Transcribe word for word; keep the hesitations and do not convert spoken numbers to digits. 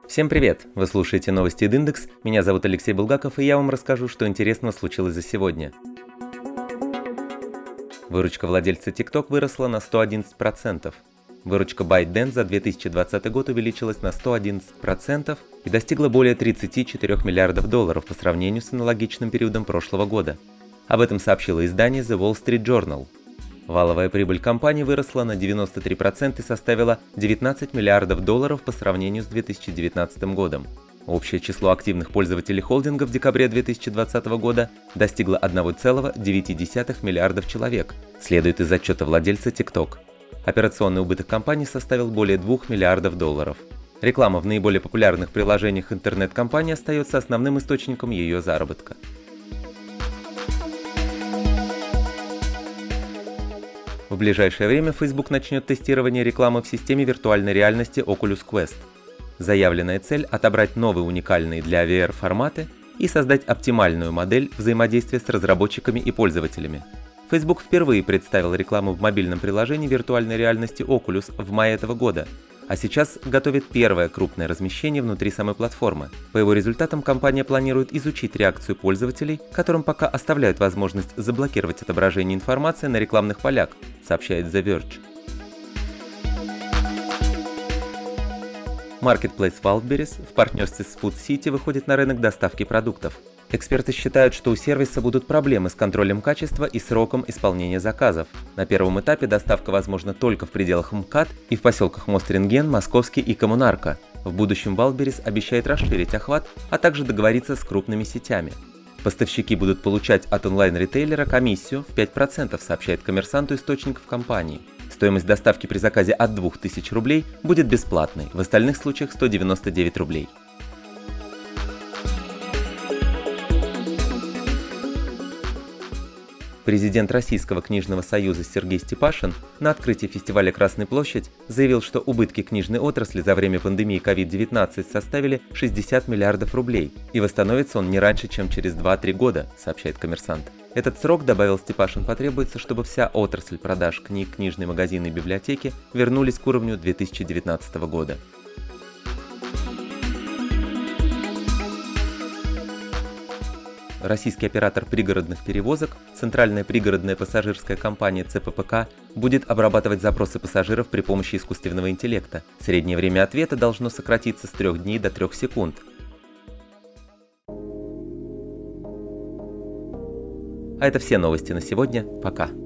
Всем привет! Вы слушаете новости Индекс. Меня зовут Алексей Булгаков, и я вам расскажу, что интересного случилось за сегодня. Выручка владельца TikTok выросла на сто одиннадцать процентов. Выручка ByteDance за две тысячи двадцатый год увеличилась на сто одиннадцать процентов и достигла более тридцати четырёх миллиардов долларов по сравнению с аналогичным периодом прошлого года. Об этом сообщило издание The Wall Street Journal. Валовая прибыль компании выросла на девяносто три процента и составила девятнадцать миллиардов долларов по сравнению с две тысячи девятнадцатым годом. Общее число активных пользователей холдинга в декабре две тысячи двадцатого года достигло одна целая девять десятых миллиардов человек, следует из отчета владельца TikTok. Операционный убыток компании составил более двух миллиардов долларов. Реклама в наиболее популярных приложениях интернет-компании остается основным источником ее заработка. В ближайшее время Facebook начнет тестирование рекламы в системе виртуальной реальности Oculus Quest. Заявленная цель – отобрать новые уникальные для ви ар форматы и создать оптимальную модель взаимодействия с разработчиками и пользователями. Facebook впервые представил рекламу в мобильном приложении виртуальной реальности Oculus в мае этого года, а сейчас готовит первое крупное размещение внутри самой платформы. По его результатам компания планирует изучить реакцию пользователей, которым пока оставляют возможность заблокировать отображение информации на рекламных полях, сообщает The Verge. Marketplace Wildberries в партнерстве с Food City выходит на рынок доставки продуктов. Эксперты считают, что у сервиса будут проблемы с контролем качества и сроком исполнения заказов. На первом этапе доставка возможна только в пределах МКАД и в поселках Мост-Рентген, Московский и Коммунарка. В будущем Wildberries обещает расширить охват, а также договориться с крупными сетями. Поставщики будут получать от онлайн-ритейлера комиссию в пять процентов, сообщает «Коммерсанту» источник в компании. Стоимость доставки при заказе от двух тысяч рублей будет бесплатной, в остальных случаях сто девяносто девять рублей. Президент Российского книжного союза Сергей Степашин на открытии фестиваля «Красная площадь» заявил, что убытки книжной отрасли за время пандемии ковид девятнадцать составили шестьдесят миллиардов рублей, и восстановится он не раньше, чем через два-три года, сообщает «Коммерсант». Этот срок, добавил Степашин, потребуется, чтобы вся отрасль продаж книг, книжные магазины и библиотеки вернулись к уровню две тысячи девятнадцатого года. Российский оператор пригородных перевозок, Центральная пригородная пассажирская компания цэ пэ пэ ка, будет обрабатывать запросы пассажиров при помощи искусственного интеллекта. Среднее время ответа должно сократиться с трёх дней до трёх секунд. А это все новости на сегодня. Пока.